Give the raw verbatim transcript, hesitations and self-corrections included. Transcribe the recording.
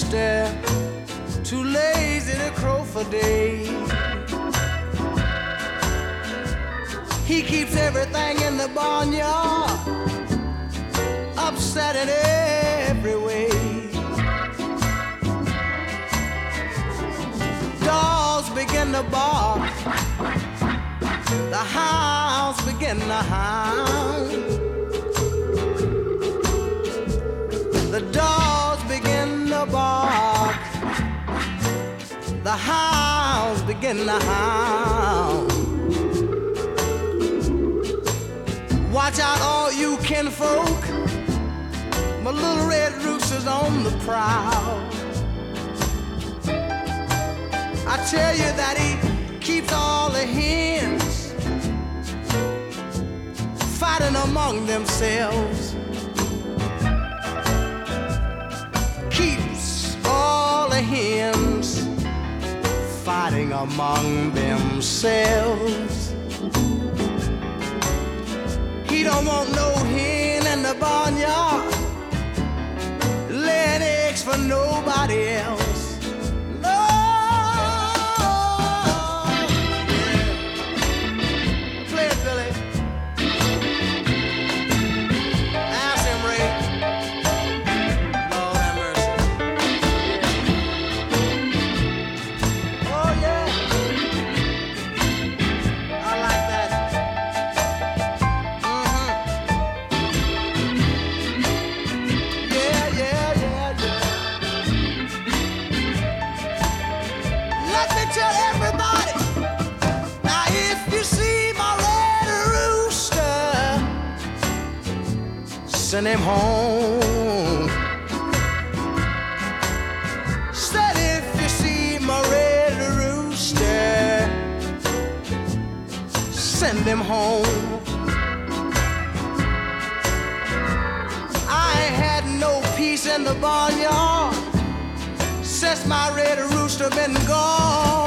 rooster, too lazy to crow for days. He keeps everything in the barnyard upset in every way. Dogs begin to bark, the hounds begin to hound. The dogs begin to bark, the hounds begin to hound. Watch out, all you kinfolk, my little red rooster's on the prowl. I tell you that he keeps all the hens fighting among themselves. Keeps all the hens fighting among themselves. He don't want no hen in the barnyard laying eggs for nobody else. Send him home. Said if you see my red rooster, send him home. I ain't had no peace in the barnyard since my red rooster been gone.